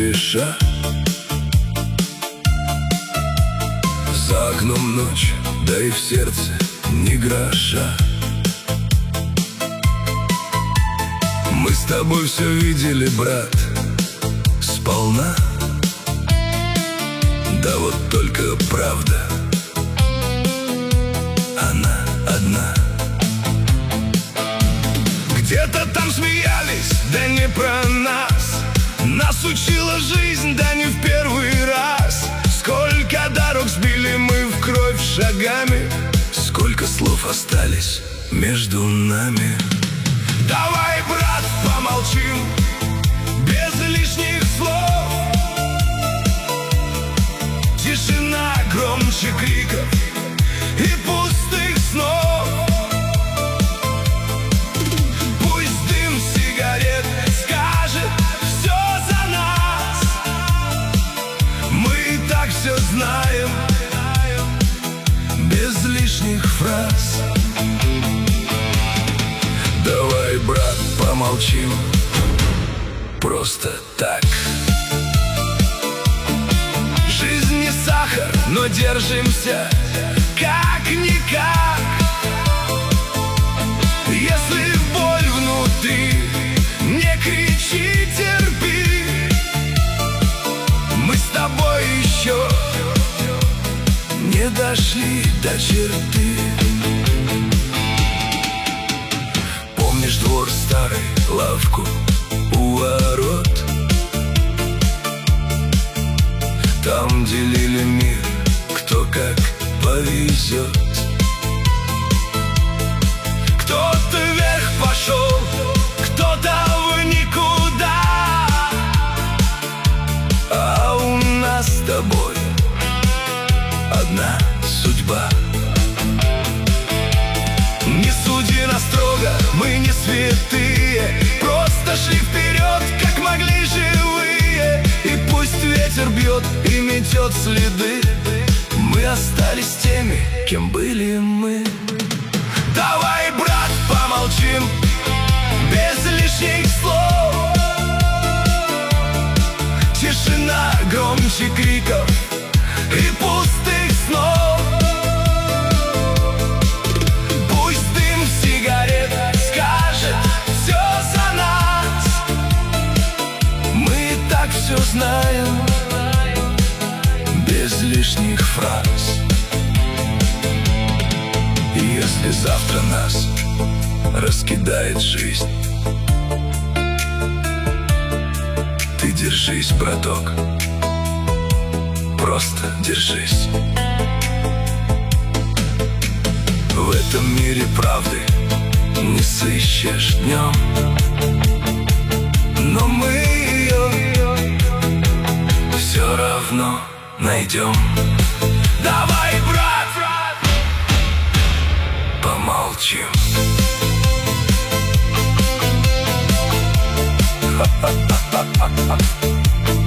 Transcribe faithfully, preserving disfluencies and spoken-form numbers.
спеша. За окном ночь, да и в сердце ни гроша. Мы с тобой все видели, брат, сполна. Да вот только правда, она одна. Где-то там смеялись, да не про нас. Нас учила жизнь, да не в первый раз. Сколько дорог сбили мы в кровь шагами, сколько слов остались между нами. Давай, брат, помолчим без лишних слов. Тишина громче криков и пустых снов. Пусть дым сигарет скажет все за нас. Мы и так все знаем без лишних фраз. Давай, брат, помолчим просто так. Жизнь не сахар, но держимся как-никак. Если боль внутри, не кричи, терпи. Мы с тобой еще не дошли до черты. Помнишь двор старый, лавку у ворот? Там делили мир, кто как повезет. Кто-то вверх пошел, кто-то в никуда. А у нас с тобой одна судьба. Не суди нас строго, мы не святые, просто шли вперед, как могли живые. И пусть ветер бьет и метет следы, мы остались теми, кем были мы. Давай, брат, помолчим без лишних слов. Тишина громче криков и пустых снов. Пусть дым сигарет скажет все за нас. Мы и так все знаем без лишних фраз. И если завтра нас раскидает жизнь, ты держись, браток, просто держись. В этом мире правды не сыщешь днем, но мы ее все равно найдем. Давай, брат, помолчим. Ха-ха-ха-ха-ха.